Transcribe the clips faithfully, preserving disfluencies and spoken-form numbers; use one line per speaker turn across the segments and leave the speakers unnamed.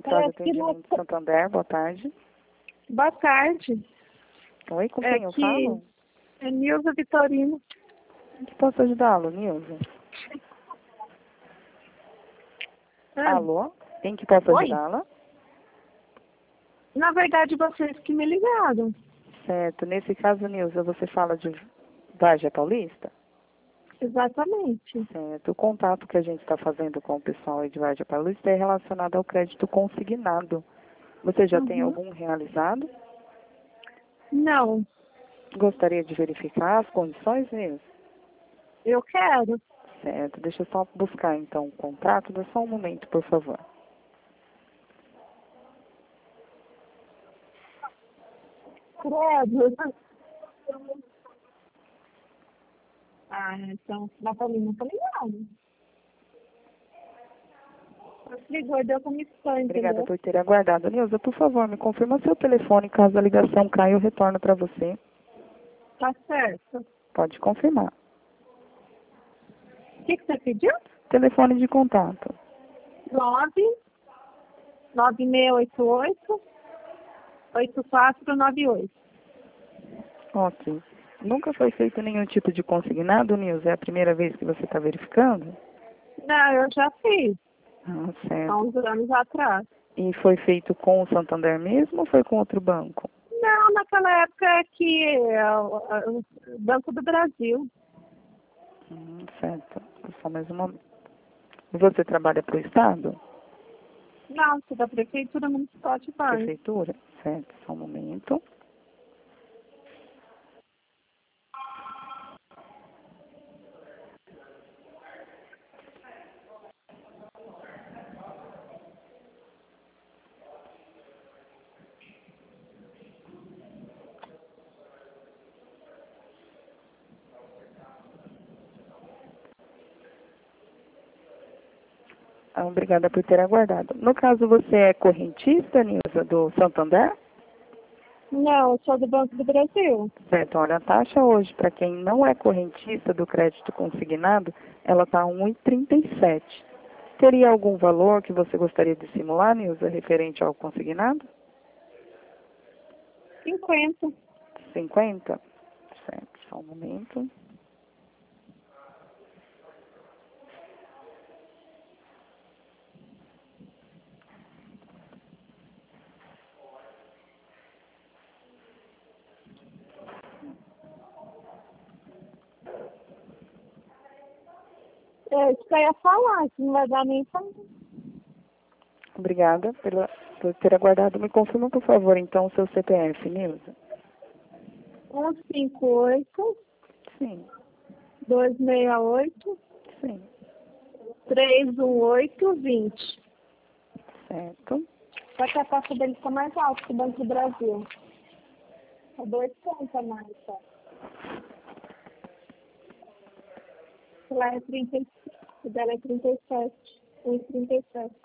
Central de
É que não-
Atendimento Santander, boa tarde.
Boa tarde.
Oi, com
É
quem eu
que
falo?
é Nilza Vitorino.
Em que posso ajudá-lo, Nilza?
Ah,
Alô? Em que posso
Oi?
ajudá-la?
Na verdade, vocês que me ligaram.
Certo. Nesse caso, Nilza, você fala de Vargem Paulista?
Exatamente.
Certo. O contato que a gente está fazendo com o pessoal aí de Vargem Paulista é relacionado ao crédito consignado. Você já tem
Uhum.
algum realizado?
Não,
Gostaria de verificar as condições, Nilza?
eu quero.
Certo. Deixa eu só buscar, então, o contrato. Dá só um momento, por favor.
Credo. Ah, então, na Paulina tá ligado. Você ligou e deu comissão,
Obrigada
entendeu?
por ter aguardado. Nilza, por favor, me confirma seu telefone. Caso a ligação caia, eu retorno para você.
Tá certo.
Pode confirmar.
O que, que você pediu?
Telefone de contato.
Nove nove seis oito oito oito quatro nove oito.
Ok. Nunca foi feito nenhum tipo de consignado, Nilza? É a primeira vez que você está verificando?
Não, eu já fiz.
Ah,
Há
certo.
uns anos atrás.
E foi feito com o Santander mesmo ou foi com outro banco?
Não, naquela época é que é, o o Banco do Brasil.
Hum, certo. Só mais um momento. Você trabalha para o Estado?
Não, sou da Prefeitura Municipal de Vargas.
Prefeitura? Certo. Só um momento. Ah, obrigada por ter aguardado. No caso, você é correntista, Nilza, do Santander?
Não, eu sou do Banco do Brasil.
Certo. Olha, a taxa hoje, para quem não é correntista do crédito consignado, ela está um vírgula trinta e sete. Teria algum valor que você gostaria de simular, Nilza, referente ao consignado?
cinquenta.
cinquenta? Certo. Só um momento.
É isso que eu ia falar, que não vai dar nem pra...
Obrigada pela, por ter aguardado. Me confirma, por favor, então, o seu C P F, Nilza.
um cinco oito
Sim,
dois seis oito
sim.
três um oito vinte.
Certo.
Só que a taxa dele fica mais alta que o Banco do Brasil. É dois pontos a mais, só. Lá é trinta e cinco, o dela é trinta e sete. um vírgula trinta e sete.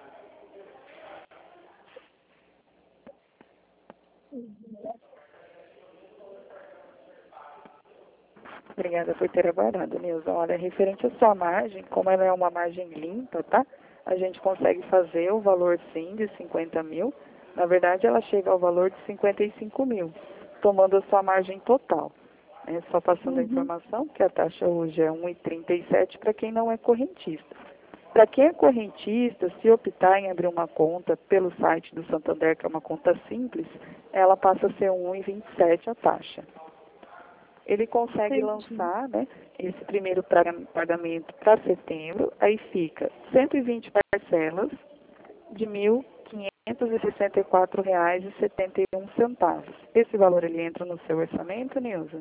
Obrigada por ter aguardado, Nilza. Olha, referente à sua margem, como ela é uma margem limpa, tá? A gente consegue fazer o valor, sim, de cinquenta mil. Na verdade, ela chega ao valor de cinquenta e cinco mil, tomando a sua margem total. É, só passando a
Uhum.
informação que a taxa hoje é um vírgula trinta e sete para quem não é correntista. Para quem é correntista, se optar em abrir uma conta pelo site do Santander, que é uma conta simples, ela passa a ser um vírgula vinte e sete a taxa. Ele consegue
Entendi.
lançar, né, esse primeiro pagamento para setembro, aí fica cento e vinte parcelas de mil quinhentos e sessenta e quatro reais e setenta e um centavos. Esse valor ele entra no seu orçamento, Nilza?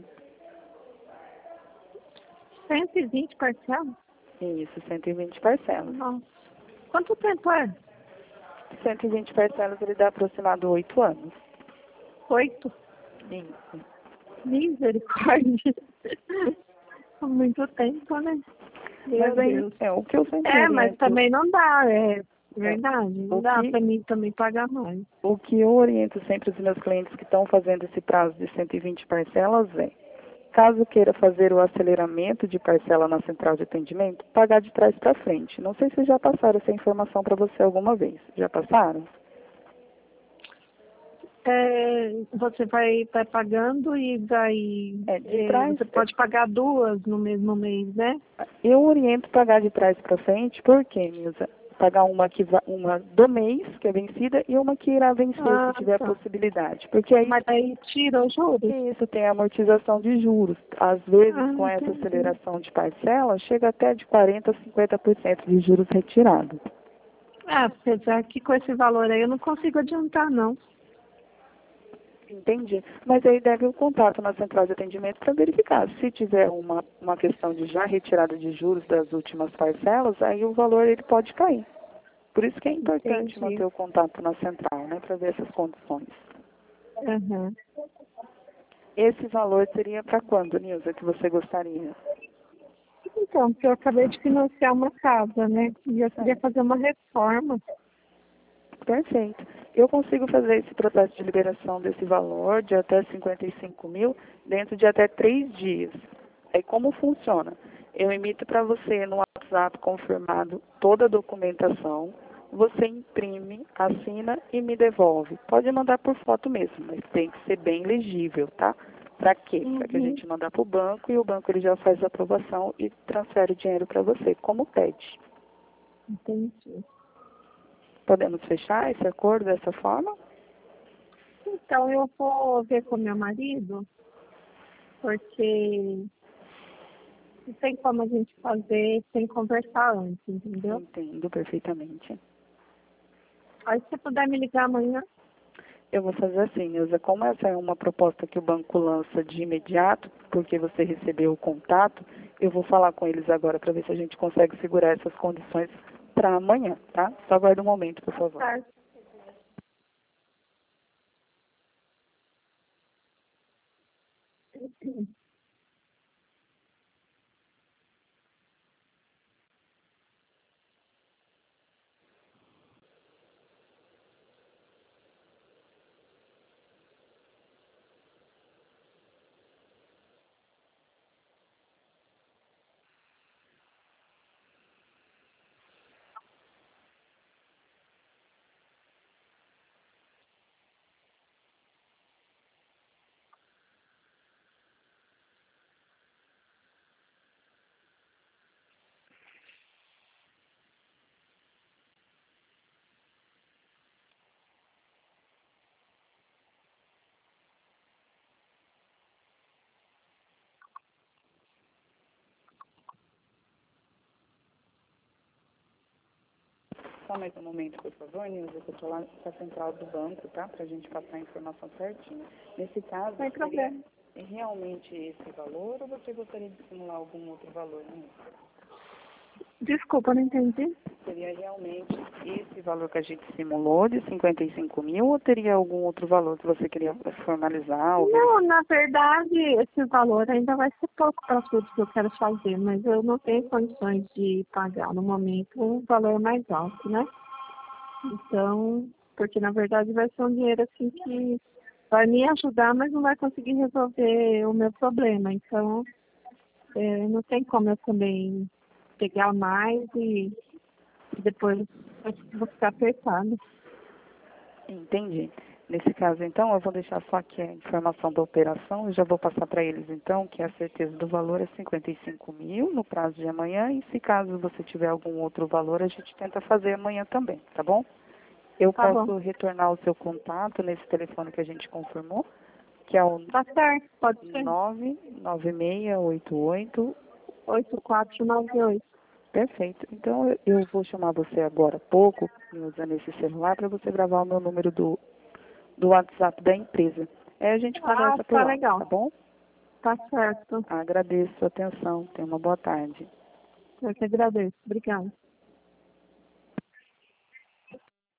cento e vinte parcelas?
Isso, cento e vinte parcelas.
Nossa. Quanto tempo é?
cento e vinte parcelas ele dá aproximado oito anos.
Oito?
Isso.
Misericórdia. Há muito tempo, né? Meu
Mas aí,
Deus.
é o que eu sempre
É, mas
oriento.
também não dá, é verdade. Não
O
dá
que-
pra mim também pagar mais.
O que eu oriento sempre os meus clientes que estão fazendo esse prazo de cento e vinte parcelas é, Caso queira fazer o aceleramento de parcela na central de atendimento, pagar de trás para frente. Não sei se já passaram essa informação para você alguma vez. Já passaram?
É, você vai, vai pagando e vai.
É, de
É,
trás,
você pode pagar duas no mesmo mês, né?
eu oriento pagar de trás para frente, por quê, Nilza? Pagar uma, que va- uma do mês, que é vencida, e uma que irá vencer,
Ah,
se tiver
tá.
possibilidade. Porque aí
Mas aí tira os juros?
isso tem a amortização de juros. Às vezes,
Ah,
com essa
entendi.
aceleração de parcela, chega até de quarenta por cento a cinquenta por cento de juros retirados.
Ah, apesar que com esse valor aí eu não consigo adiantar, não.
Entendi. Mas aí deve o contato na central de atendimento para verificar. Se tiver uma, uma questão de já retirada de juros das últimas parcelas, aí o valor ele pode cair. Por isso que é importante
Entendi.
manter o contato na central, né, para ver essas condições.
Uhum.
Esse valor seria para quando, Nilza, que você gostaria?
Então, porque eu acabei de financiar uma casa, né? E eu queria
Certo.
fazer uma reforma.
Perfeito. Eu consigo fazer esse processo de liberação desse valor de até cinquenta e cinco mil dentro de até três dias. Aí como funciona? Eu emito para você no WhatsApp confirmado toda a documentação, você imprime, assina e me devolve. Pode mandar por foto mesmo, mas tem que ser bem legível, tá? Para quê? Para que a
Uhum.
gente mandar para o banco e o banco ele já faz a aprovação e transfere o dinheiro para você, como pede.
Entendi.
Podemos fechar esse acordo dessa forma?
Então, eu vou ver com meu marido, porque não tem como a gente fazer sem conversar antes, entendeu?
Entendo perfeitamente.
Aí, se você puder me ligar amanhã,
Eu vou fazer assim, Nilza, como essa é uma proposta que o banco lança de imediato, porque você recebeu o contato, eu vou falar com eles agora para ver se a gente consegue segurar essas condições para amanhã, tá? Só aguarda um momento, por favor.
certo.
Só mais um momento, por favor, Nilza, que eu estou lá na central do banco, tá? Para a gente passar a informação certinha. Nesse caso,
Sem
seria
problema.
realmente esse valor ou você gostaria de simular algum outro valor, Nilza?
Desculpa, não entendi.
Seria realmente esse valor que a gente simulou de cinquenta e cinco mil ou teria algum outro valor que você queria formalizar? Ou
Não, na verdade, esse valor ainda vai ser pouco para tudo que eu quero fazer, mas eu não tenho condições de pagar no momento um valor mais alto, né? Então, porque na verdade vai ser um dinheiro assim que vai me ajudar, mas não vai conseguir resolver o meu problema. Então, é, não tem como eu também pegar mais e, e depois eu vou ficar apertada.
Entendi. Nesse caso, então, eu vou deixar só aqui a informação da operação. Eu já vou passar para eles, então, que a certeza do valor é cinquenta e cinco mil no prazo de amanhã. E se caso você tiver algum outro valor, a gente tenta fazer amanhã também, tá bom? Eu
Tá bom.
posso retornar o seu contato nesse telefone que a gente confirmou, que é o
Tá certo, pode ser.
nove nove seis oito oito.
oito quatro nove oito.
Perfeito. Então, eu eu vou chamar você agora há pouco, usando esse celular, para você gravar o meu número do, do WhatsApp da empresa. Aí a gente
Ah,
conversa por
tá
lá,
legal.
tá bom?
Tá certo.
Agradeço a atenção. Tenha uma boa tarde.
Eu que agradeço. Obrigada.